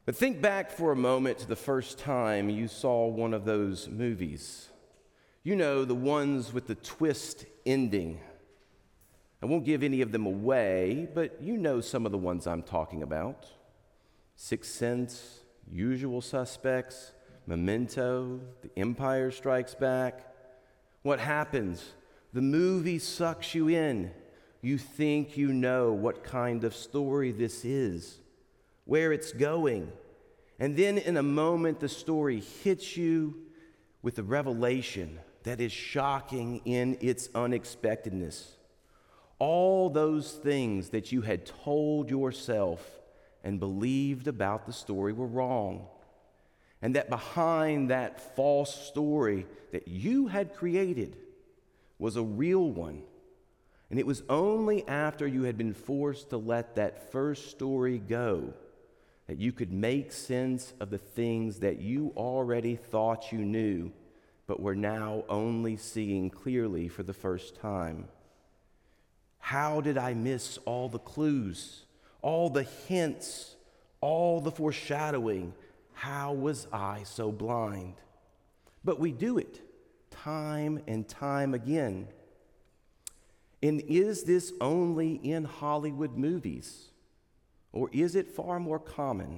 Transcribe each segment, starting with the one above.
But think back for a moment to the first time you saw one of those movies. You know, the ones with the twist ending. I won't give any of them away, but you know some of the ones I'm talking about. Sixth Sense, Usual Suspects, Memento, The Empire Strikes Back. What happens? The movie sucks you in. You think you know what kind of story this is, where it's going. And then in a moment, the story hits you with a revelation that is shocking in its unexpectedness. All those things that you had told yourself and believed about the story were wrong. And that behind that false story that you had created was a real one. And it was only after you had been forced to let that first story go that you could make sense of the things that you already thought you knew, but were now only seeing clearly for the first time. How did I miss all the clues, all the hints, all the foreshadowing? How was I so blind? But we do it time and time again. And is this only in Hollywood movies? Or is it far more common?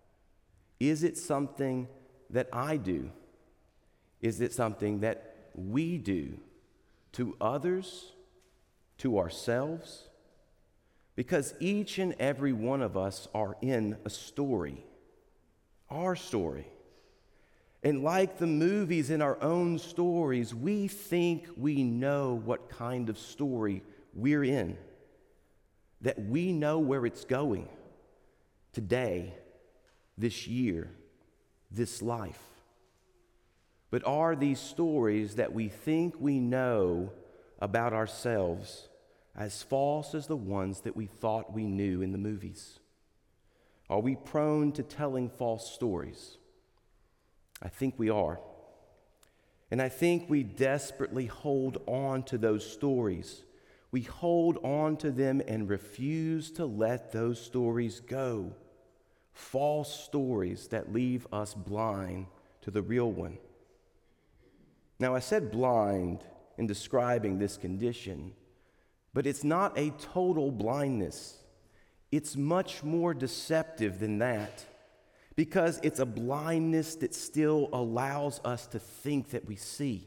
Is it something that I do? Is it something that we do to others, to ourselves? Because each and every one of us are in a story, our story. And like the movies in our own stories, we think we know what kind of story we're in, that we know where it's going today, this year, this life. But are these stories that we think we know about ourselves as false as the ones that we thought we knew in the movies? Are we prone to telling false stories? I think we are. And I think we desperately hold on to those stories. We hold on to them and refuse to let those stories go. False stories that leave us blind to the real one. Now, I said blind in describing this condition, but it's not a total blindness. It's much more deceptive than that, because it's a blindness that still allows us to think that we see.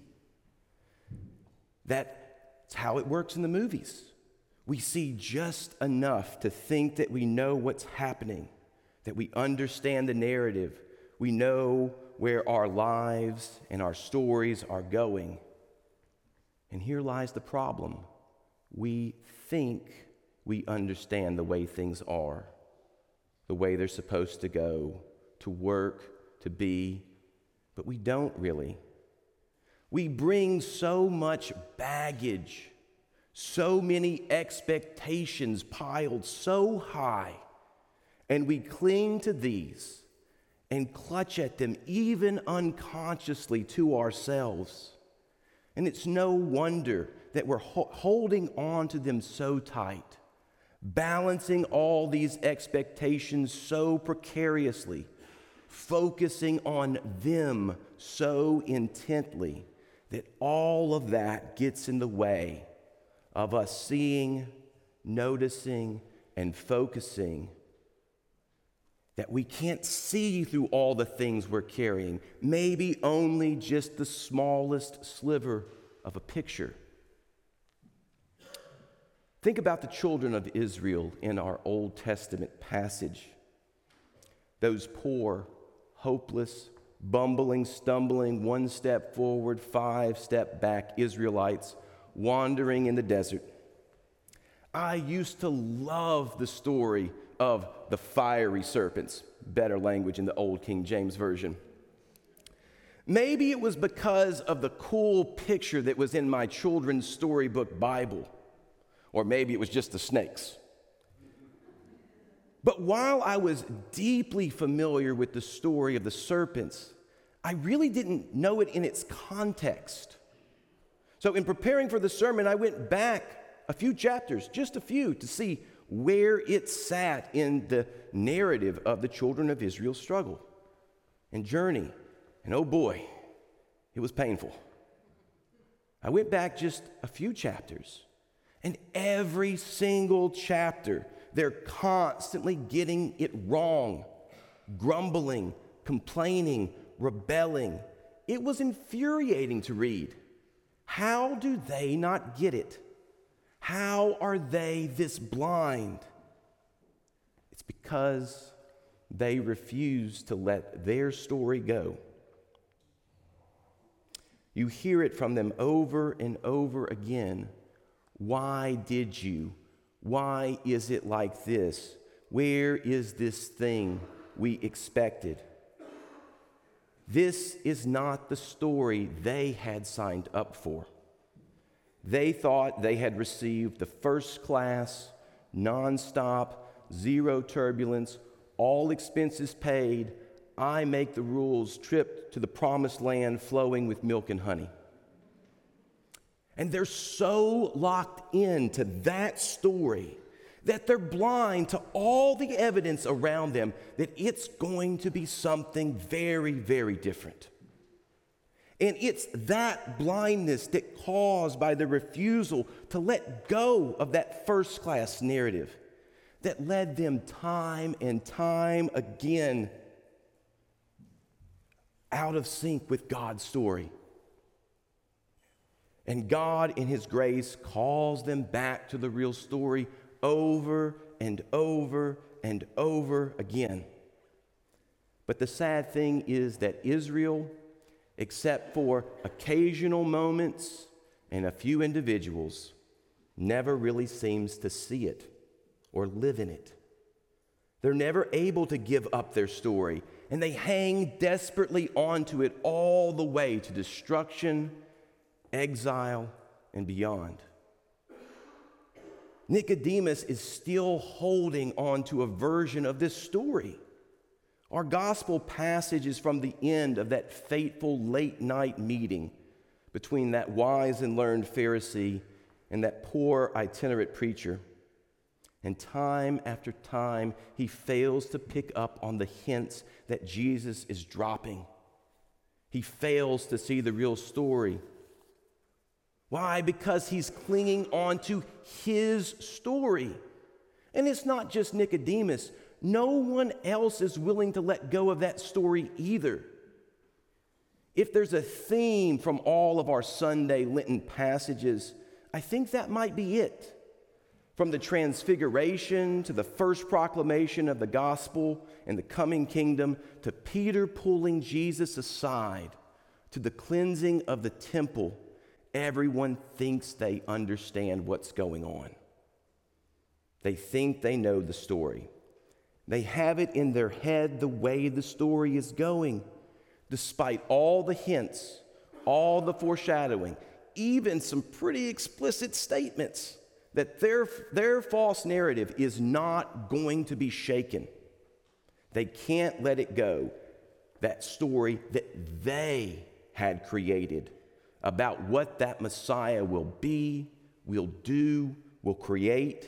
That's how it works in the movies. We see just enough to think that we know what's happening, that we understand the narrative, we know where our lives and our stories are going. And here lies the problem. We think we understand the way things are, the way they're supposed to go, to work, to be, but we don't really. We bring so much baggage, so many expectations piled so high, and we cling to these and clutch at them even unconsciously to ourselves. And it's no wonder that we're holding on to them so tight, balancing all these expectations so precariously, focusing on them so intently that all of that gets in the way of us seeing, noticing, and focusing that we can't see through all the things we're carrying, maybe only just the smallest sliver of a picture. Think about the children of Israel in our Old Testament passage. Those poor, hopeless, bumbling, stumbling, one step forward, 5 step back Israelites wandering in the desert. I used to love the story of the fiery serpents, better language in the old King James Version. Maybe it was because of the cool picture that was in my children's storybook Bible, or maybe it was just the snakes. But while I was deeply familiar with the story of the serpents, I really didn't know it in its context. So in preparing for the sermon, I went back a few chapters, just a few, to see where it sat in the narrative of the children of Israel's struggle and journey. And oh boy, it was painful. I went back just a few chapters, and every single chapter, they're constantly getting it wrong, grumbling, complaining, rebelling. It was infuriating to read. How do they not get it? How are they this blind? It's because they refuse to let their story go. You hear it from them over and over again. Why did you? Why is it like this? Where is this thing we expected? This is not the story they had signed up for. They thought they had received the first class, nonstop, zero turbulence, all expenses paid, I make the rules trip to the promised land flowing with milk and honey. And they're so locked into that story that they're blind to all the evidence around them that it's going to be something very, very different. And it's that blindness that caused by the refusal to let go of that first-class narrative that led them time and time again out of sync with God's story. And God, in His grace, calls them back to the real story over and over and over again. But the sad thing is that Israel, except for occasional moments and a few individuals, never really seems to see it or live in it. They're never able to give up their story, and they hang desperately onto it all the way to destruction, exile, and beyond. Nicodemus is still holding on to a version of this story. Our gospel passage is from the end of that fateful late-night meeting between that wise and learned Pharisee and that poor itinerant preacher. And time after time, he fails to pick up on the hints that Jesus is dropping. He fails to see the real story. Why? Because he's clinging on to his story. And it's not just Nicodemus. No one else is willing to let go of that story either. If there's a theme from all of our Sunday Lenten passages, I think that might be it. From the transfiguration to the first proclamation of the gospel and the coming kingdom, to Peter pulling Jesus aside, to the cleansing of the temple, everyone thinks they understand what's going on. They think they know the story. They have it in their head the way the story is going, despite all the hints, all the foreshadowing, even some pretty explicit statements that their false narrative is not going to be shaken. They can't let it go, that story that they had created about what that Messiah will be, will do, will create.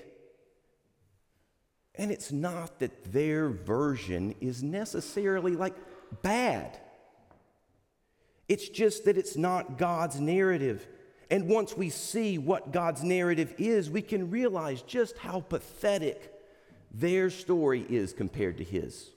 And it's not that their version is necessarily bad. It's just that it's not God's narrative. And once we see what God's narrative is, we can realize just how pathetic their story is compared to His.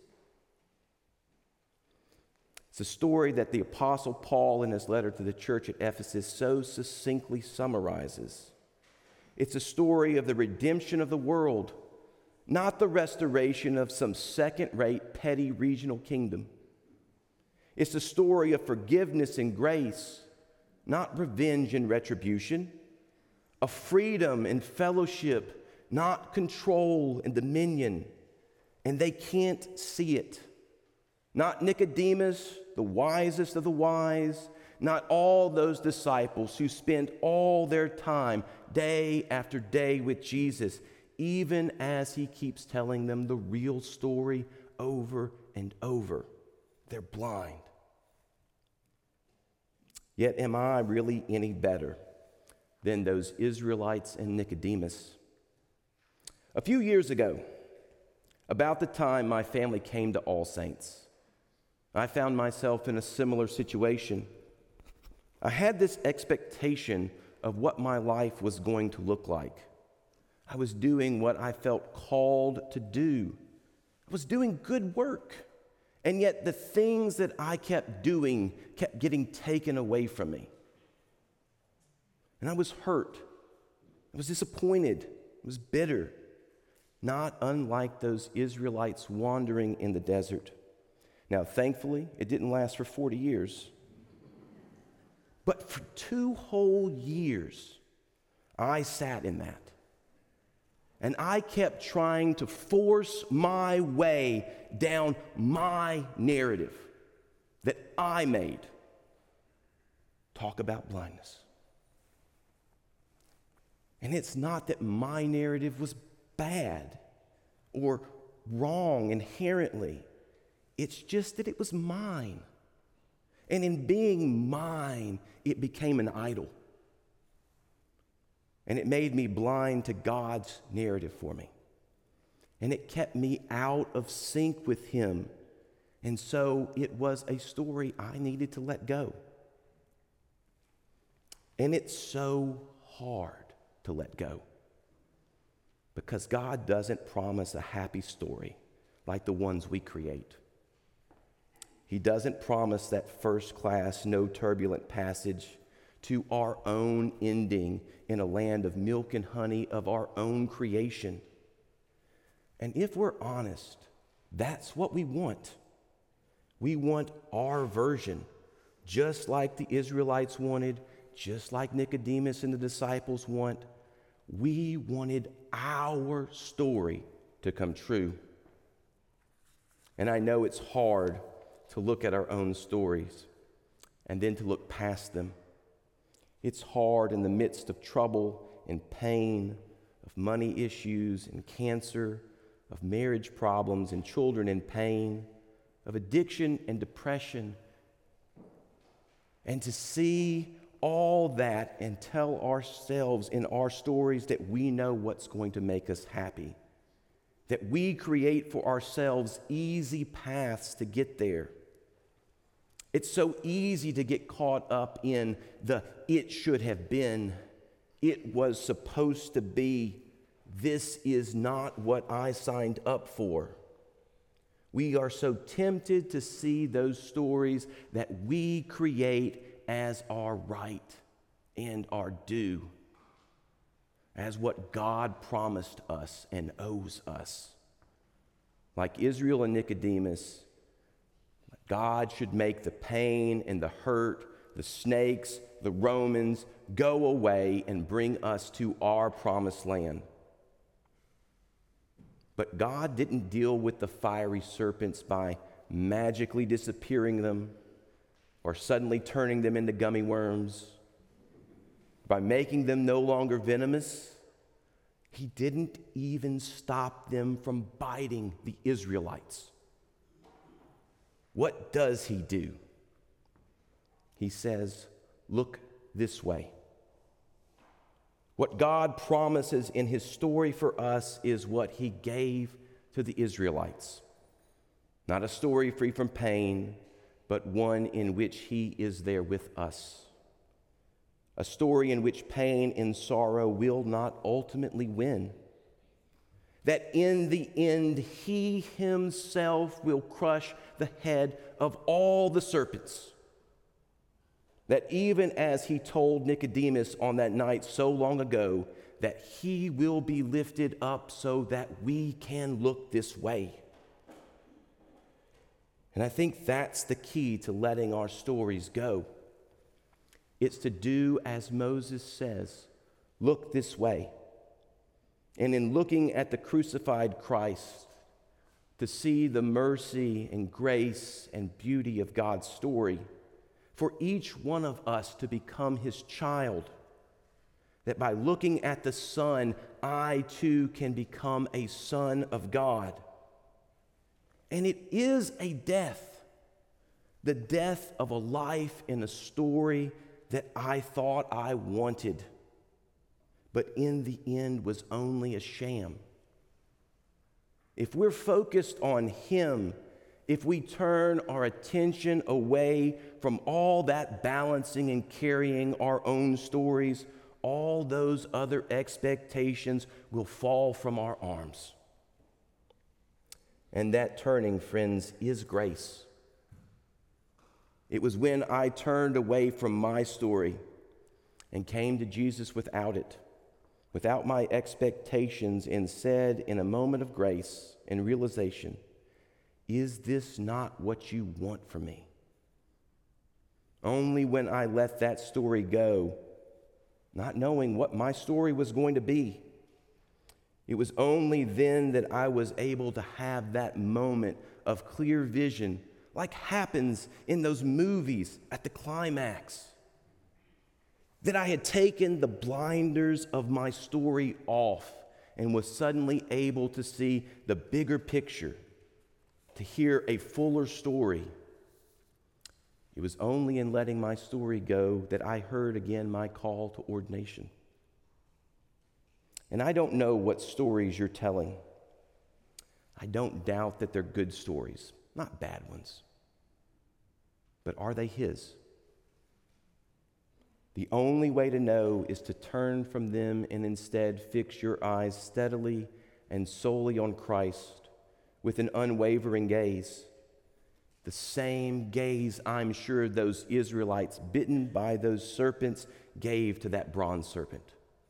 It's a story that the Apostle Paul, in his letter to the church at Ephesus, so succinctly summarizes. It's a story of the redemption of the world, not the restoration of some second-rate, petty regional kingdom. It's a story of forgiveness and grace, not revenge and retribution, of freedom and fellowship, not control and dominion. And they can't see it. Not Nicodemus, the wisest of the wise, not all those disciples who spent all their time, day after day, with Jesus, even as He keeps telling them the real story over and over. They're blind. Yet am I really any better than those Israelites and Nicodemus? A few years ago, About the time my family came to All Saints, I found myself in a similar situation. I had this expectation of what my life was going to look like. I was doing what I felt called to do. I was doing good work. And yet the things that I kept doing kept getting taken away from me. And I was hurt. I was disappointed. I was bitter. Not unlike those Israelites wandering in the desert. Now, thankfully, it didn't last for 40 years. But for 2 whole years, I sat in that. And I kept trying to force my way down my narrative that I made. Talk about blindness. And it's not that my narrative was bad or wrong inherently. It's just that it was mine. And in being mine, it became an idol. And it made me blind to God's narrative for me. And it kept me out of sync with Him. And so it was a story I needed to let go. And it's so hard to let go. Because God doesn't promise a happy story like the ones we create. He doesn't promise that first-class, no turbulent passage to our own ending in a land of milk and honey of our own creation. And if we're honest, that's what we want. We want our version, just like the Israelites wanted, just like Nicodemus and the disciples want. We wanted our story to come true. And I know it's hard to look at our own stories and then to look past them. It's hard in the midst of trouble and pain, of money issues and cancer, of marriage problems and children in pain, of addiction and depression, and to see all that and tell ourselves in our stories that we know what's going to make us happy, that we create for ourselves easy paths to get there. It's so easy to get caught up in the it should have been, it was supposed to be, this is not what I signed up for. We are so tempted to see those stories that we create as our right and our due, as what God promised us and owes us. Like Israel and Nicodemus, God should make the pain and the hurt, the snakes, the Romans go away and bring us to our promised land. But God didn't deal with the fiery serpents by magically disappearing them or suddenly turning them into gummy worms, by making them no longer venomous. He didn't even stop them from biting the Israelites. What does he do? He says, look this way. What God promises in his story for us is what he gave to the Israelites. Not a story free from pain, but one in which he is there with us. A story in which pain and sorrow will not ultimately win. That in the end, he himself will crush the head of all the serpents. That even as he told Nicodemus on that night so long ago, that he will be lifted up so that we can look this way. And I think that's the key to letting our stories go. It's to do as Moses says, look this way. And in looking at the crucified Christ, to see the mercy and grace and beauty of God's story, for each one of us to become his child, that by looking at the Son, I too can become a son of God. And it is a death, the death of a life in a story that I thought I wanted, but in the end was only a sham. if we're focused on Him, if we turn our attention away from all that balancing and carrying our own stories, all those other expectations will fall from our arms. And that turning, friends, is grace. It was when I turned away from my story and came to Jesus without it, without my expectations, and said in a moment of grace and realization, is this not what you want from me? Only when I let that story go, not knowing what my story was going to be, it was only then that I was able to have that moment of clear vision, like happens in those movies at the climax. That I had taken the blinders of my story off and was suddenly able to see the bigger picture, to hear a fuller story. It was only in letting my story go that I heard again my call to ordination. And I don't know what stories you're telling. I don't doubt that they're good stories, not bad ones. But are they His? The only way to know is to turn from them and instead fix your eyes steadily and solely on Christ with an unwavering gaze. The same gaze I'm sure those Israelites bitten by those serpents gave to that bronze serpent.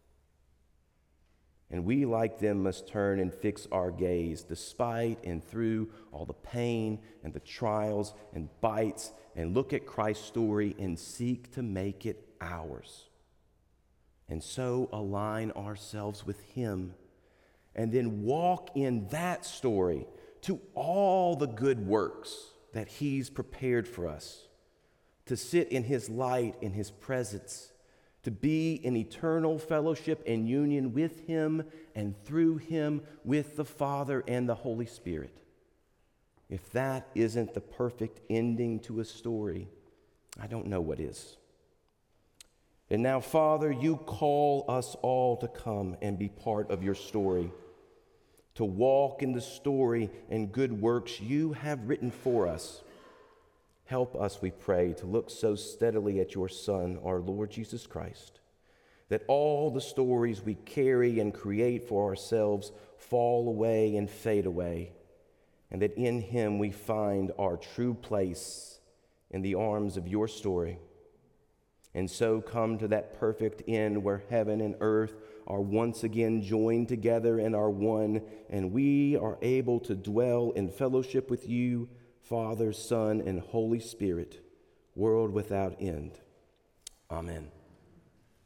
And we, like them, must turn and fix our gaze despite and through all the pain and the trials and bites, and look at Christ's story and seek to make it ours. And so align ourselves with Him, and then walk in that story to all the good works that He's prepared for us, to sit in His light, in His presence, to be in eternal fellowship and union with Him and through Him with the Father and the Holy Spirit. If that isn't the perfect ending to a story, I don't know what is. And now, Father, you call us all to come and be part of your story, to walk in the story and good works you have written for us. Help us, we pray, to look so steadily at your Son, our Lord Jesus Christ, that all the stories we carry and create for ourselves fall away and fade away, and that in Him we find our true place in the arms of your story, and so come to that perfect end where heaven and earth are once again joined together and are one, and we are able to dwell in fellowship with you, Father, Son, and Holy Spirit, world without end. Amen.